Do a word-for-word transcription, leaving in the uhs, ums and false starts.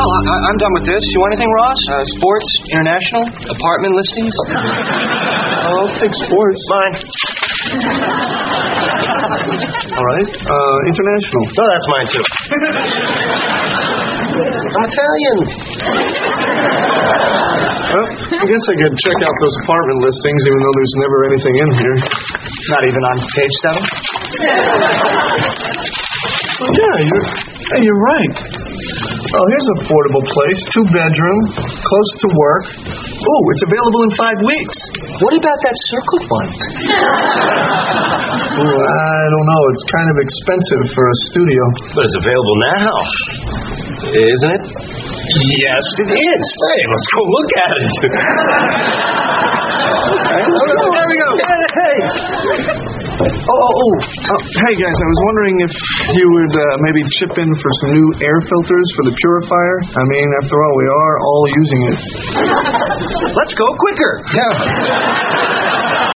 Well, I, I'm done with this. You want anything, Ross? Uh, sports, international, apartment listings? I'll take sports. Mine. All right. Uh, international. No, that's mine, too. I'm Italian. Well, I guess I could check out those apartment listings, even though there's never anything in here. Not even on page seven? Well, yeah, you're, hey, you're right. Well, here's an affordable place. Two bedroom, close to work. Ooh, it's available in five weeks. What about that circled one? Ooh, I don't know. It's kind of expensive for a studio. But it's available now, isn't it? Yes, it is. Hey, let's go look at it. Okay. There we go. Hey! Oh, oh, oh. oh, hey, guys, I was wondering if you would uh, maybe chip in for some new air filters for the purifier. I mean, after all, we are all using it. Let's go quicker. Yeah.